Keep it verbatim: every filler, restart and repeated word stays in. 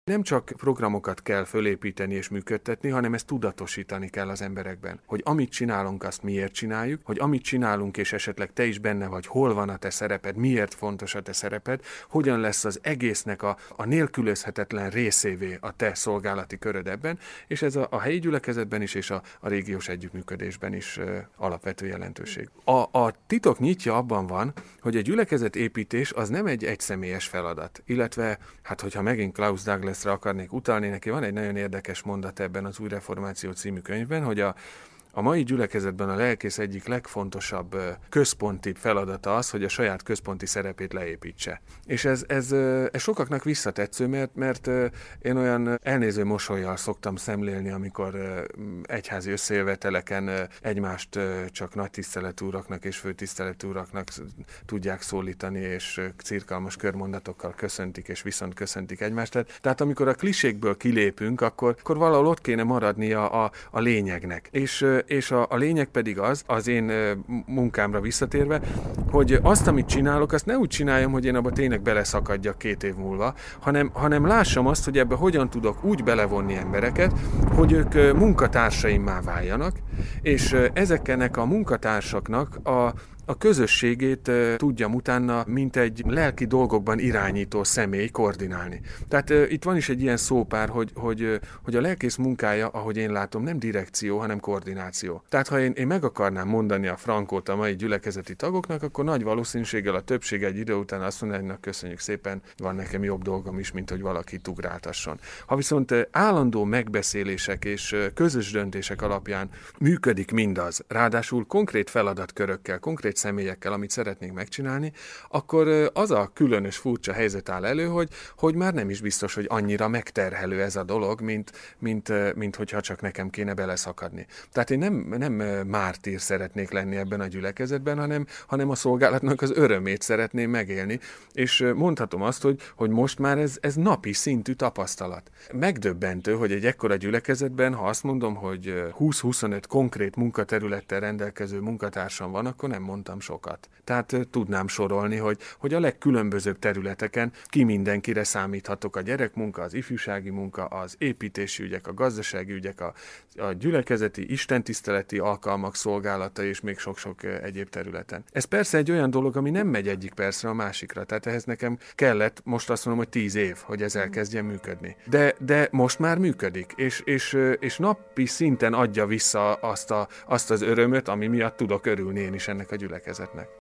Nem csak programokat kell fölépíteni és működtetni, hanem ezt tudatosítani kell az emberekben. Hogy amit csinálunk, azt miért csináljuk, hogy amit csinálunk, és esetleg te is benne vagy, hol van a te szereped, miért fontos a te szereped, hogyan lesz az egésznek a, a nélkülözhetetlen részévé a te szolgálati köröd ebben, és ez a, a helyi gyülekezetben is, és a, a régiós együttműködésben is ö, alapvető jelentőség. A, a titok nyitja abban van, hogy a gyülekezetépítés az nem egy egyszemélyes feladat, illetve, hát hogyha megint Klaus Douglasra akarnék utalni, neki van egy nagyon érdekes mondat ebben az Új Reformáció című könyvben, hogy a A mai gyülekezetben a lelkész egyik legfontosabb központi feladata az, hogy a saját központi szerepét leépítse. És ez, ez, ez sokaknak visszatetsző, mert, mert én olyan elnéző mosollyal szoktam szemlélni, amikor egyházi összejöveteleken egymást csak nagy tiszteletű uraknak és főtiszteletű uraknak tudják szólítani, és cirkalmas körmondatokkal köszöntik, és viszont köszöntik egymást. Tehát amikor a klisékből kilépünk, akkor, akkor valahol ott kéne maradnia a, a lényegnek. És és a, a lényeg pedig az, az én munkámra visszatérve, hogy azt, amit csinálok, azt ne úgy csináljam, hogy én abba tényleg beleszakadjak két év múlva, hanem, hanem lássam azt, hogy ebbe hogyan tudok úgy belevonni embereket, hogy ők munkatársaimmá váljanak, és ezeknek a munkatársaknak a a közösségét uh, tudjam utána, mint egy lelki dolgokban irányító személy koordinálni. Tehát uh, itt van is egy ilyen szópár, hogy, hogy, uh, hogy a lelkész munkája, ahogy én látom, nem direkció, hanem koordináció. Tehát ha én, én meg akarnám mondani a frankót a mai gyülekezeti tagoknak, akkor nagy valószínűséggel a többség egy idő után azt mondaná, hogy köszönjük szépen, van nekem jobb dolgom is, mint hogy valaki ugráltasson. Ha viszont uh, állandó megbeszélések és uh, közös döntések alapján működik mindaz, ráadásul konkrét feladatkörökkel, konkrét személyekkel, amit szeretnénk megcsinálni, akkor az a különös furcsa helyzet áll elő, hogy, hogy már nem is biztos, hogy annyira megterhelő ez a dolog, mint, mint, mint hogyha csak nekem kéne beleszakadni. Tehát én nem, nem mártír szeretnék lenni ebben a gyülekezetben, hanem, hanem a szolgálatnak az örömét szeretném megélni, és mondhatom azt, hogy, hogy most már ez, ez napi szintű tapasztalat. Megdöbbentő, hogy egy ekkora gyülekezetben, ha azt mondom, hogy húsz-huszonöt konkrét munkaterülettel rendelkező munkatársam van, akkor nem mondtam sokat. Tehát tudnám sorolni, hogy, hogy a legkülönbözőbb területeken ki mindenkire számíthatok: a gyerekmunka, az ifjúsági munka, az építési ügyek, a gazdasági ügyek, a, a gyülekezeti, istentiszteleti alkalmak szolgálata és még sok-sok egyéb területen. Ez persze egy olyan dolog, ami nem megy egyik percre a másikra, tehát ehhez nekem kellett, most azt mondom, hogy tíz év, hogy ez elkezdjen működni. De, de most már működik, és, és, és napi szinten adja vissza azt, a, azt az örömöt, ami miatt tudok örülni én is ennek a gyülekezetnek.